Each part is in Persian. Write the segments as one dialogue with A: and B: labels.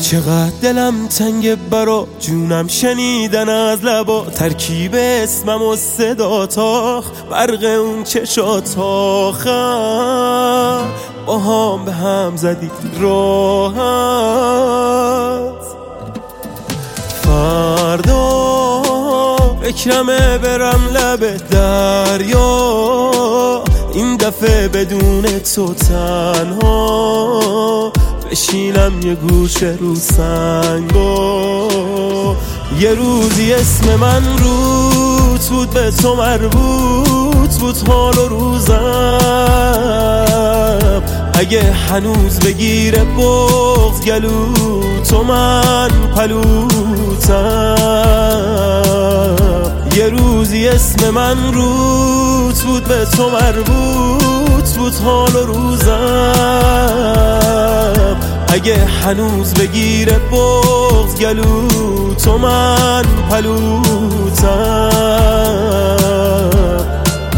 A: چقدر دلم تنگ برا جونم شنیدن از لبا ترکیب اسمم و صداتاخ برق اون چشاتاخ با هم به هم زدی راحت. فردا فکرمه برم لب دریا، این دفعه بدون تو تنها بشینم یه گوشه رو سنگا. یه روزی اسم من روت بود، به تو مربوط بود حال و روزم. اگه هنوز بگیره بغض گلو تو من پلوتم. یه روزی اسم من روت بود، به تو مربوط بود حال و روزم. اگه هنوز بگیره بغض گلو تو من پلوتم.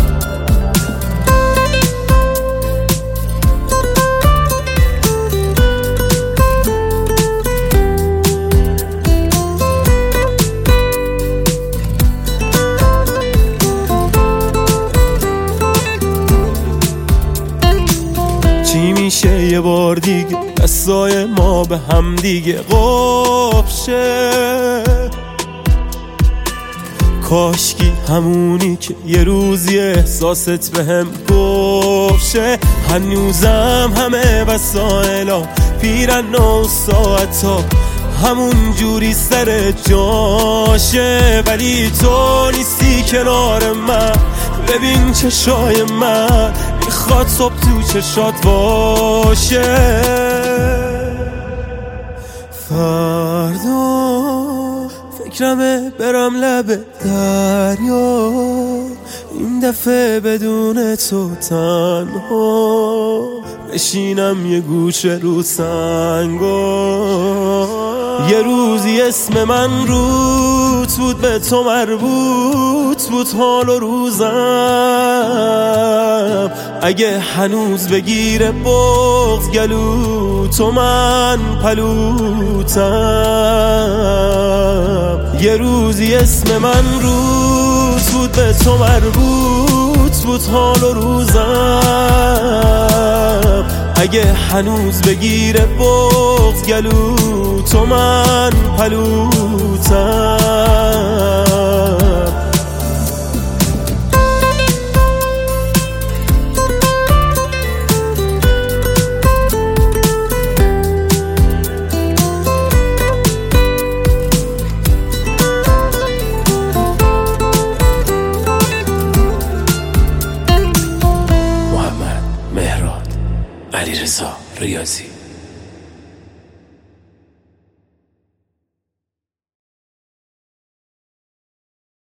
A: چی میشه یه بار دیگه دستای ما به هم دیگه قفل شه؟ کاشکی همونی که یه روزی احساست به هم گفت شه. هنوزم همه وسایلا پیرن و ساعتا همون جوری سر جاشه، ولی تو نیستی کنار من. ببین چشای من میخواد صبح تو چشات باشه. فردا فکرمه برم لب دریا، این دفعه بدون تو تنها بشینم یه گوشه رو سنگا. یه روزی اسم من روت بود، به تو مربوط بود حال و روزم. اگه هنوز بگیره بغض گلو تو من پلوتم. یه روزی اسم من روت بود، به تو مربوط بود حال و روزم. اگه هنوز بگیره بغض گلو تو من پلوتم.
B: محمد مهراد علیرضا ریاضی.